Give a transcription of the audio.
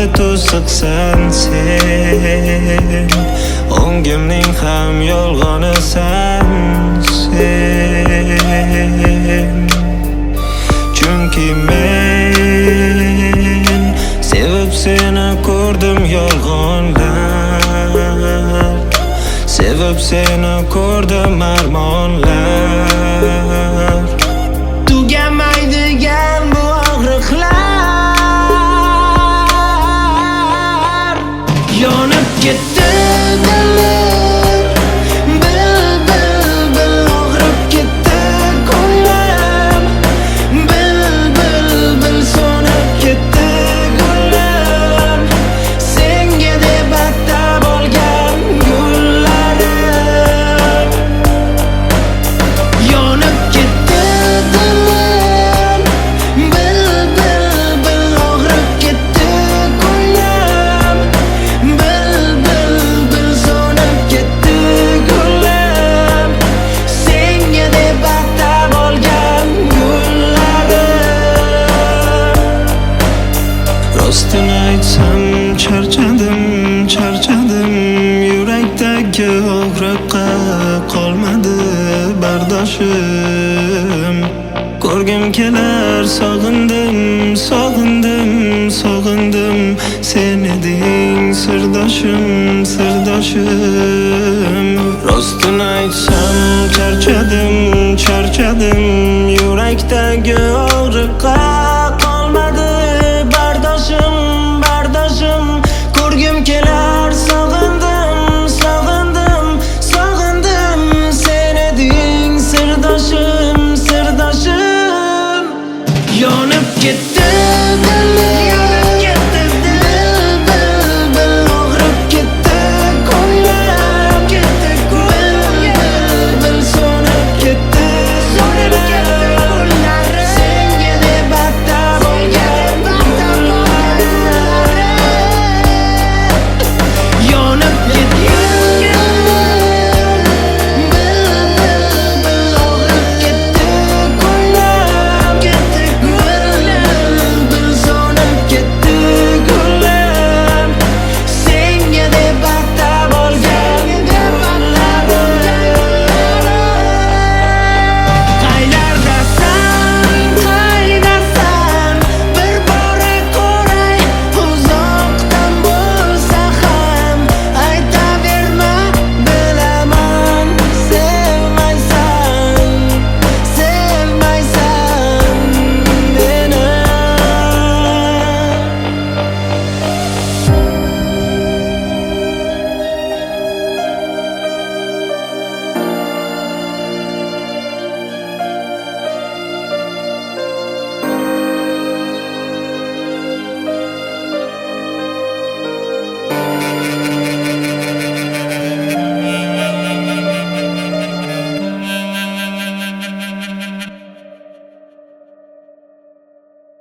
to'siqsan sen, o'ngimning ham yolg'onisan sen. Chunki men sevib seni ko'rdim yolg'onlar, sevib seni ko'rdim armonlar. Tugamaydigan bu og'riqlar, yonib ketdi dilim, bil bil bil og'rib ketdi ko'nglim, bil bil bil so'nib ketdi gullim, senga deb atab olgan gullarim. Yonib ketdi dilim, bil bil bil og'rib ketdi ko'nglim, bil bil bil so'nib ketdi gullim, senga deb atab olgan gullarim. Rostini aytsam charchadim, charchadim, yurakdagi og'riqqa qolmadi bardoshim. Ko'rgim kelar, sog'indim, sog'indim, sog'indim, sen eding sirdoshim, sirdoshim. Rostini aytsam charchadim, charchadim, yurakdagi og'riqqa